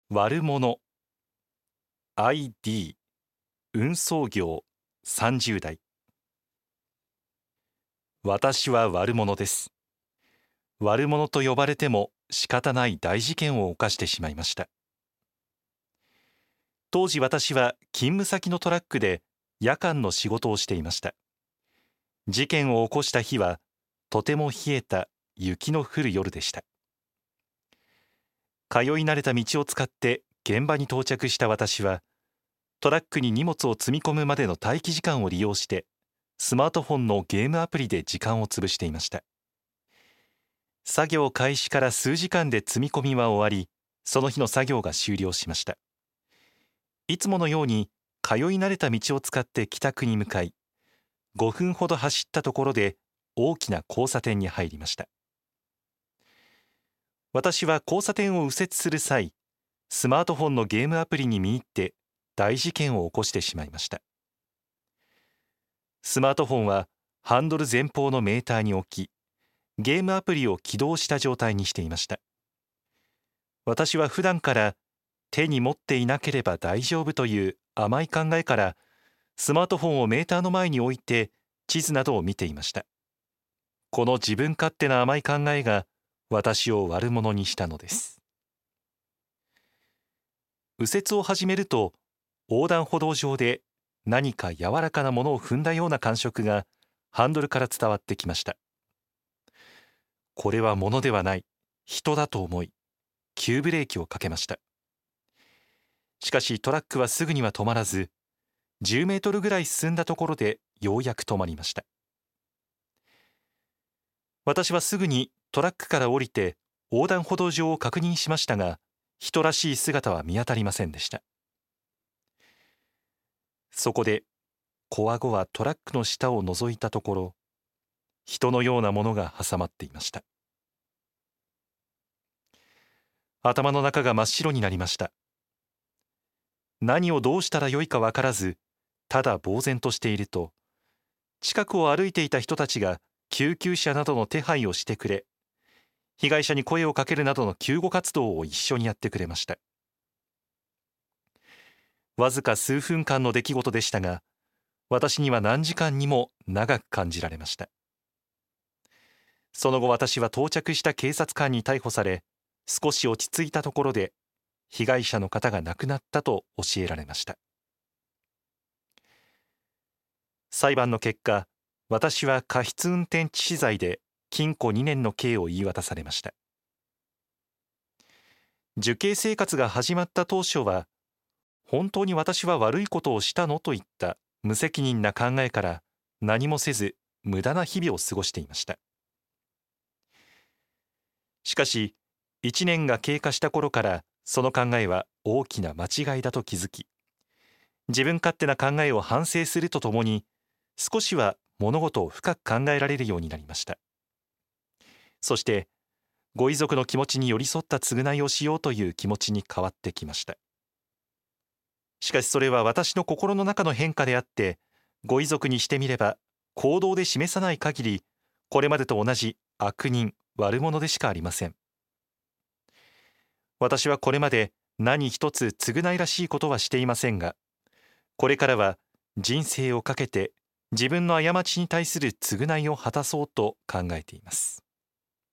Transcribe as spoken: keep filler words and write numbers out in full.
悪者 アイディー 運送業さんじゅう代。私は悪者です。悪者と呼ばれても仕方ない大事件を犯してしまいました。当時私は勤務先のトラックで夜間の仕事をしていました。事件を起こした日はとても冷えた雪の降る夜でした。通い慣れた道を使って現場に到着した私は、トラックに荷物を積み込むまでの待機時間を利用してスマートフォンのゲームアプリで時間を潰していました。作業開始から数時間で積み込みは終わり、その日の作業が終了しました。いつものように通い慣れた道を使って帰宅に向かい、ごふんほど走ったところで大きな交差点に入りました。私は交差点を右折する際、スマートフォンのゲームアプリに見入って大事件を起こしてしまいました。スマートフォンはハンドル前方のメーターに置き、ゲームアプリを起動した状態にしていました。私は普段から手に持っていなければ大丈夫という甘い考えから、スマートフォンをメーターの前に置いて地図などを見ていました。この自分勝手な甘い考えが私を悪者にしたのです。右折を始めると、横断歩道上で何か柔らかなものを踏んだような感触がハンドルから伝わってきました。これは物ではない、人だと思い、急ブレーキをかけました。しかしトラックはすぐには止まらず、じゅうメートルぐらい進んだところでようやく止まりました。私はすぐにトラックから降りて横断歩道上を確認しましたが、人らしい姿は見当たりませんでした。そこでこわごわトラックの下を覗いたところ、人のようなものが挟まっていました。頭の中が真っ白になりました。何をどうしたらよいかわからず、ただ呆然としていると、近くを歩いていた人たちが救急車などの手配をしてくれ、被害者に声をかけるなどの救護活動を一緒にやってくれました。わずか数分間の出来事でしたが、私には何時間にも長く感じられました。その後私は到着した警察官に逮捕され、少し落ち着いたところで被害者の方が亡くなったと教えられました。裁判の結果、私は過失運転致死罪で禁錮にねんの刑を言い渡されました。受刑生活が始まった当初は、本当に私は悪いことをしたのといった無責任な考えから何もせず無駄な日々を過ごしていました。しかしいちねんが経過した頃からその考えは大きな間違いだと気づき、自分勝手な考えを反省するとともに、少しは物事を深く考えられるようになりました。そしてご遺族の気持ちに寄り添った償いをしようという気持ちに変わってきました。しかしそれは私の心の中の変化であって、ご遺族にしてみれば行動で示さない限り、これまでと同じ悪人悪者でしかありません。私はこれまで何一つ償いらしいことはしていませんが、これからは人生をかけて自分の過ちに対する償いを果たそうと考えています。